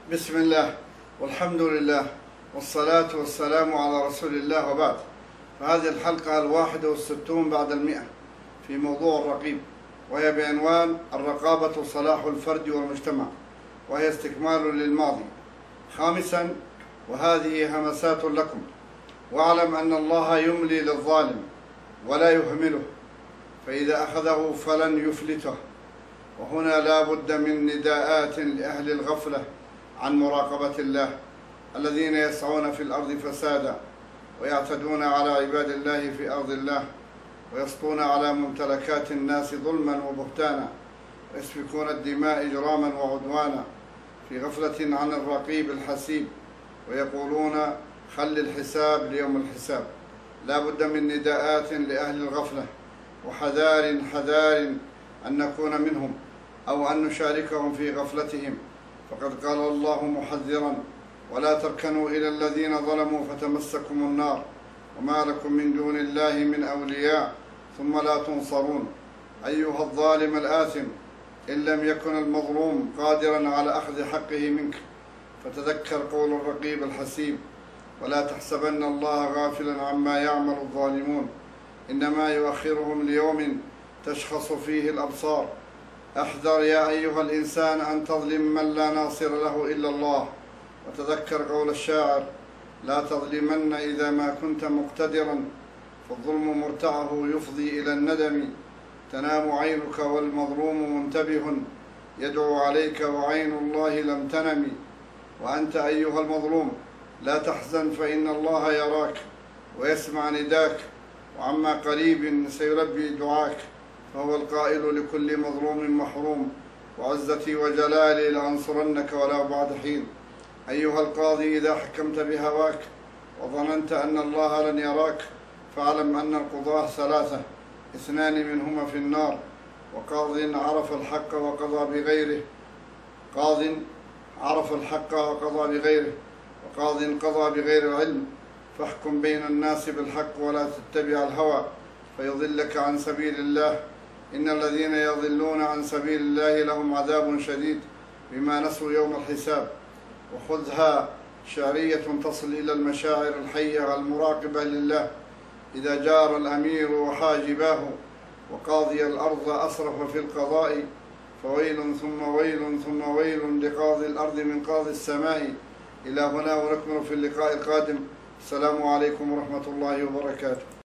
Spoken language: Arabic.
بسم الله والحمد لله والصلاة والسلام على رسول الله، وبعد. فهذه الحلقة 61 بعد 100 في موضوع الرقيب، وهي بعنوان الرقابة صلاح الفرد والمجتمع، وهي استكمال للماضي. خامسا، وهذه همسات لكم: واعلم أن الله يملي للظالم ولا يهمله، فإذا أخذه فلن يفلته. وهنا لا بد من نداءات لأهل الغفلة عن مراقبة الله، الذين يسعون في الأرض فسادا ويعتدون على عباد الله في أرض الله، ويسطون على ممتلكات الناس ظلما وبهتانا، ويسفكون الدماء إجراما وعدوانا، في غفلة عن الرقيب الحسيب، ويقولون خل الحساب ليوم الحساب. لا بد من نداءات لأهل الغفلة، وحذار أن نكون منهم أو أن نشاركهم في غفلتهم. فقد قال الله محذرا: ولا تركنوا إلى الذين ظلموا فتمسكم النار وما لكم من دون الله من أولياء ثم لا تنصرون. أيها الظالم الآثم، إن لم يكن المظلوم قادرا على أخذ حقه منك، فتذكر قول الرقيب الحسيب: ولا تحسبن الله غافلا عما يعمل الظالمون، إنما يؤخرهم ليوم تشخص فيه الأبصار. احذر يا أيها الإنسان أن تظلم من لا ناصر له إلا الله، وتذكر قول الشاعر: لا تظلمن إذا ما كنت مقتدرا، فالظلم مرتعه يفضي إلى الندم. تنام عينك والمظلوم منتبه، يدعو عليك وعين الله لم تنم. وأنت أيها المظلوم لا تحزن، فإن الله يراك ويسمع نداك، وعما قريب سيلبي دعاك، فهو القائل لكل مظلوم محروم: وعزتي وجلالي لأنصرنك ولو بعد حين. أيها القاضي، إذا حكمت بهواك وظننت أن الله لن يراك، فاعلم أن القضاة ثلاثة: اثنان منهما في النار، وقاض عرف الحق وقضى بغيره، وقاض قضى بغير علم. فاحكم بين الناس بالحق ولا تتبع الهوى فيضلك عن سبيل الله. إن الذين يضلون عن سبيل الله لهم عذاب شديد بما نسوا يوم الحساب. وخذها شعرية تصل إلى المشاعر الحية المراقبة لله: إذا جار الأمير وحاجباه، وقاضي الأرض أسرف في القضاء، فويل ثم ويل ثم ويل لقاضي الأرض من قاضي السماء. إلى هنا، ونكمل في اللقاء القادم. السلام عليكم ورحمة الله وبركاته.